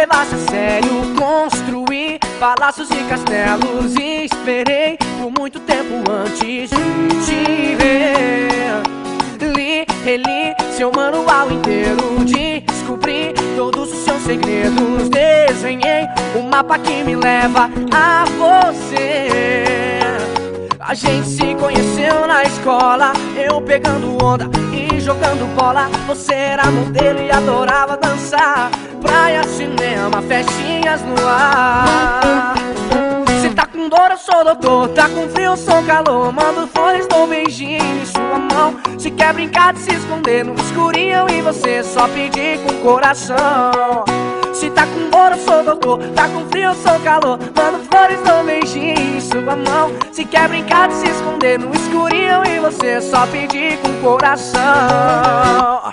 levasse a sério. Construí palácios e castelos e esperei por muito tempo antes de te ver. Li, reli seu manual inteiro, descobri todos os seus segredos. Desenhei um mapa que me leva a você. A gente se conheceu na escola, eu pegando onda e jogando bola. Você era modelo e adorava dançar. Praia, cinema, festinhas no ar. Se tá com dor eu sou doutor, tá com frio eu sou calor. Mando flores, dou beijinho em sua mão. Se quer brincar de se esconder no escurinho e você só pedir com o coração. Se tá com dor eu sou doutor, tá com frio eu sou calor. Mando flores, dou beijinho em sua mão. Se quer brincar de se esconder no escurinho e você só pedir com o coração.